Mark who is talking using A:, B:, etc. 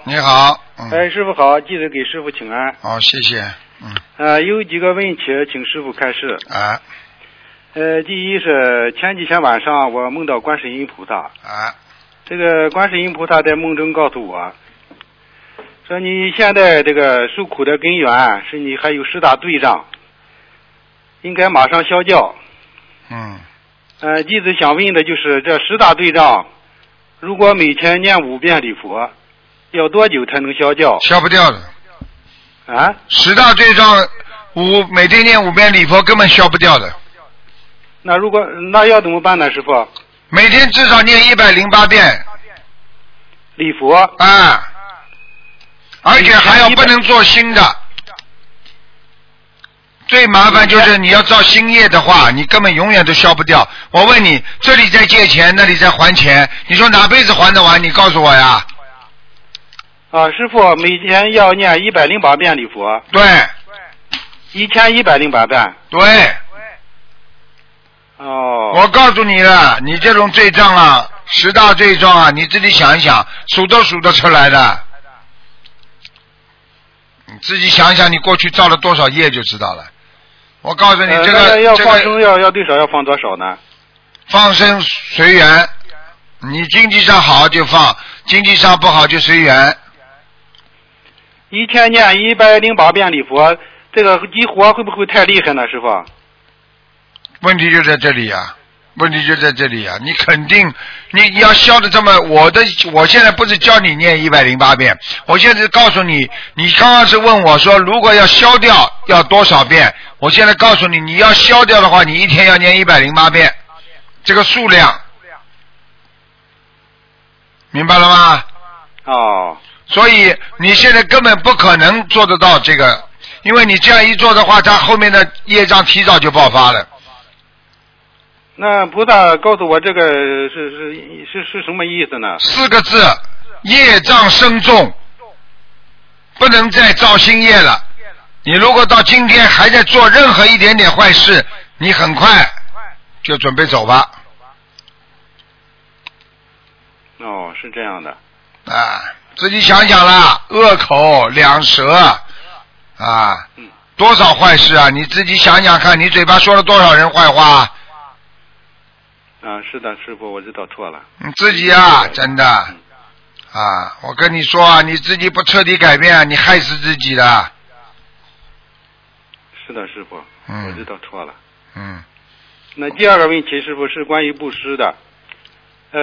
A: 你好。
B: 哎，师傅好，记得给师傅请安。
A: 好，谢谢。
B: 有几个问题，请师傅开示。
A: 啊。
B: 第一是前几天晚上我梦到观世音菩萨。
A: 啊。
B: 这个观世音菩萨在梦中告诉我，说你现在这个受苦的根源是你还有10大罪障，应该马上消掉。弟子想问的就是这10大罪障，如果每天念5遍礼佛，要多久才能消掉？
A: 消不掉的。
B: 啊
A: ？10大罪障每天念5遍礼佛根本消不掉的。
B: 那要怎么办呢，师傅？
A: 每天至少念108遍
B: 礼佛。
A: 啊，而且还要不能做新的。最麻烦就是你要造新业的话，你根本永远都消不掉。我问你，这里在借钱，那里在还钱，你说哪辈子还得完？你告诉我呀。
B: 师傅，每天要念108遍礼佛。
A: 对。
B: 1108遍。
A: 对。
B: 我
A: 告诉你了，你这种罪障啊，10大罪状啊，你自己想一想，数都数得出来的。你自己想一想，你过去造了多少业就知道了。我告诉你，这个
B: 要放生要最少要放多少呢？
A: 放生随缘，你经济上好就放，经济上不好就随缘。
B: 一天念108遍礼佛，这个激活会不会太厉害呢，师傅？
A: 问题就在这里啊，你肯定你要消的这么，我现在不是教你念108遍，我现在告诉你，你刚刚是问我说如果要消掉要多少遍，我现在告诉你，你要消掉的话，你一天要念108遍，这个数量，明白了吗？所以你现在根本不可能做得到这个，因为你这样一做的话，它后面的业障提早就爆发了。
B: 那菩萨告诉我这个是什么意思呢
A: ？4个字，业障深重，不能再造新业了。你如果到今天还在做任何一点点坏事，你很快就准备走吧。
B: 是这样的。
A: 自己想想啦，恶口两舌啊，多少坏事啊！你自己想想看，你嘴巴说了多少人坏话？
B: 是的，师傅，我知道错了。
A: 你自己啊，真的我跟你说啊，你自己不彻底改变，你害死自己的。
B: 是的，师傅，我知道错了。
A: 那
B: 第二个问题，师傅是关于布施的。